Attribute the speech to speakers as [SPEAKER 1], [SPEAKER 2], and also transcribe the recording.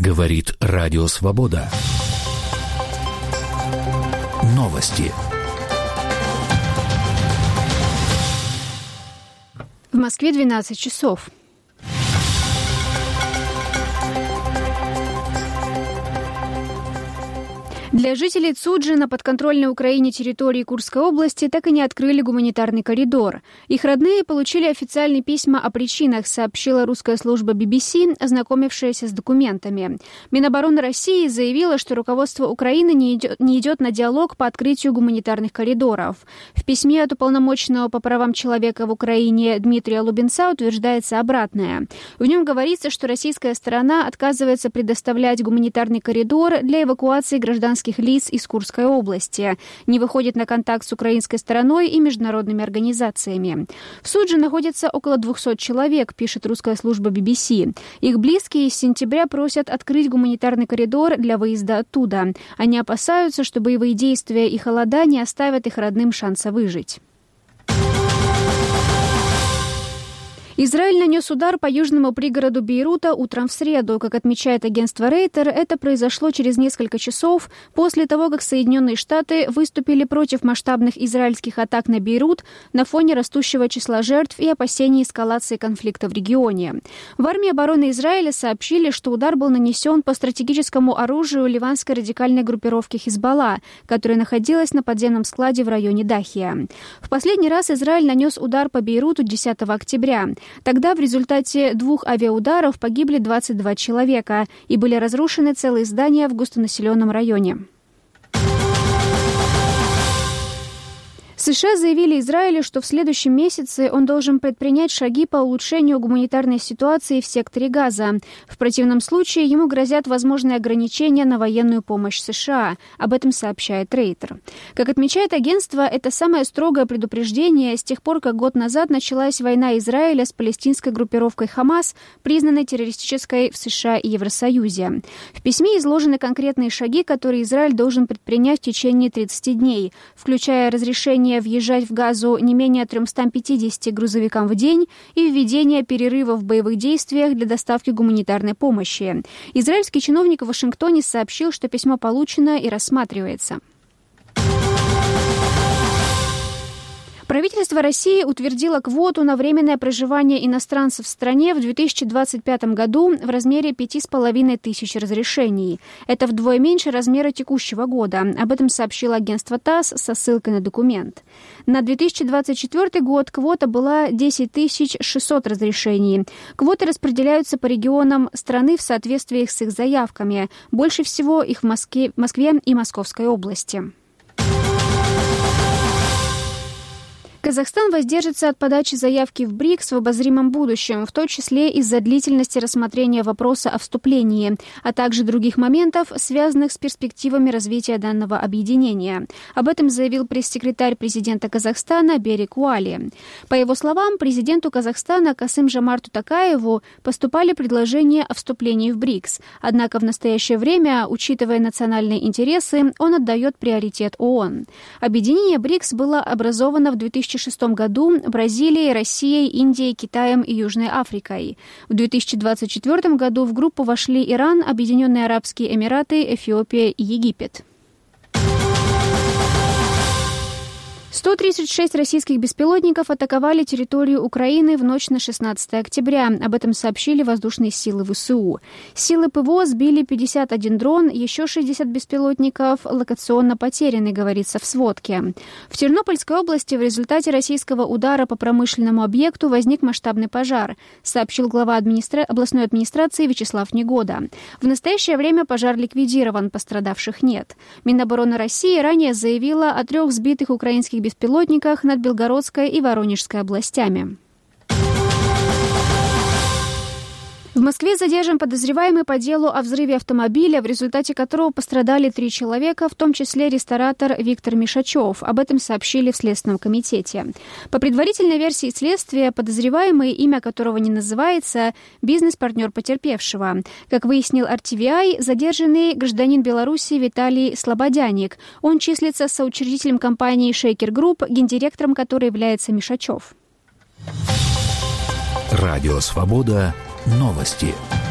[SPEAKER 1] Говорит Радио Свобода. Новости.
[SPEAKER 2] В Москве 12 часов. Для жителей Цуджи на подконтрольной Украине территории Курской области так и не открыли гуманитарный коридор. Их родные получили официальные письма о причинах, сообщила русская служба BBC, ознакомившаяся с документами. Минобороны России заявила, что руководство Украины не идет на диалог по открытию гуманитарных коридоров. В письме от уполномоченного по правам человека в Украине Дмитрия Лубенца утверждается обратное. В нем говорится, что российская сторона отказывается предоставлять гуманитарный коридор для эвакуации гражданских лиц из Курской области, не выходит на контакт с украинской стороной и международными организациями. В Судже находится около 200 человек, пишет русская служба BBC. Их близкие с сентября просят открыть гуманитарный коридор для выезда оттуда. Они опасаются, что боевые действия и холода не оставят их родным шанса выжить. Израиль нанес удар по южному пригороду Бейрута утром в среду. Как отмечает агентство Рейтер, это произошло через несколько часов после того, как Соединенные Штаты выступили против масштабных израильских атак на Бейрут на фоне растущего числа жертв и опасений эскалации конфликта в регионе. В армии обороны Израиля сообщили, что удар был нанесен по стратегическому оружию ливанской радикальной группировки Хизбалла, которая находилась на подземном складе в районе Дахия. В последний раз Израиль нанес удар по Бейруту 10 октября. Тогда в результате 2 авиаударов погибли 22 человека и были разрушены целые здания в густонаселенном районе. США заявили Израилю, что в следующем месяце он должен предпринять шаги по улучшению гуманитарной ситуации в секторе Газа. В противном случае ему грозят возможные ограничения на военную помощь США. Об этом сообщает Рейтер. Как отмечает агентство, это самое строгое предупреждение с тех пор, как год назад началась война Израиля с палестинской группировкой Хамас, признанной террористической в США и Евросоюзе. В письме изложены конкретные шаги, которые Израиль должен предпринять в течение 30 дней, включая разрешение въезжать в Газу не менее 350 грузовикам в день и введение перерыва в боевых действиях для доставки гуманитарной помощи. Израильский чиновник в Вашингтоне сообщил, что письмо получено и рассматривается. Правительство России утвердило квоту на временное проживание иностранцев в стране в 2025 году в размере 5500 разрешений. Это вдвое меньше размера текущего года. Об этом сообщило агентство ТАСС со ссылкой на документ. На 2024 год квота была 10 600 разрешений. Квоты распределяются по регионам страны в соответствии с их заявками. Больше всего их в Москве и Московской области. Казахстан воздержится от подачи заявки в БРИКС в обозримом будущем, в том числе из-за длительности рассмотрения вопроса о вступлении, а также других моментов, связанных с перспективами развития данного объединения. Об этом заявил пресс-секретарь президента Казахстана Берик Уали. По его словам, президенту Казахстана Касым-Жомарту Токаеву поступали предложения о вступлении в БРИКС. Однако в настоящее время, учитывая национальные интересы, он отдает приоритет ООН. Объединение БРИКС было образовано в 2006 году Бразилией, Россией, Индией, Китаем и Южной Африкой. В 2024 году в группу вошли Иран, Объединенные Арабские Эмираты, Эфиопия и Египет. 136 российских беспилотников атаковали территорию Украины в ночь на 16 октября. Об этом сообщили воздушные силы ВСУ. Силы ПВО сбили 51 дрон, еще 60 беспилотников локационно потеряны, говорится в сводке. В Тернопольской области в результате российского удара по промышленному объекту возник масштабный пожар, сообщил глава областной администрации Вячеслав Негода. В настоящее время пожар ликвидирован, пострадавших нет. Минобороны России ранее заявила о 3 сбитых украинских беспилотниках над Белгородской и Воронежской областями. В Москве задержан подозреваемый по делу о взрыве автомобиля, в результате которого пострадали 3 человека, в том числе ресторатор Виктор Мишачев. Об этом сообщили в Следственном комитете. По предварительной версии следствия, подозреваемый, имя которого не называется, бизнес-партнер потерпевшего. Как выяснил RTVI, задержанный гражданин Беларуси Виталий Слободяник. Он числится соучредителем компании «Шейкер Групп», гендиректором которой является Мишачев.
[SPEAKER 1] Радио «Свобода». Новости.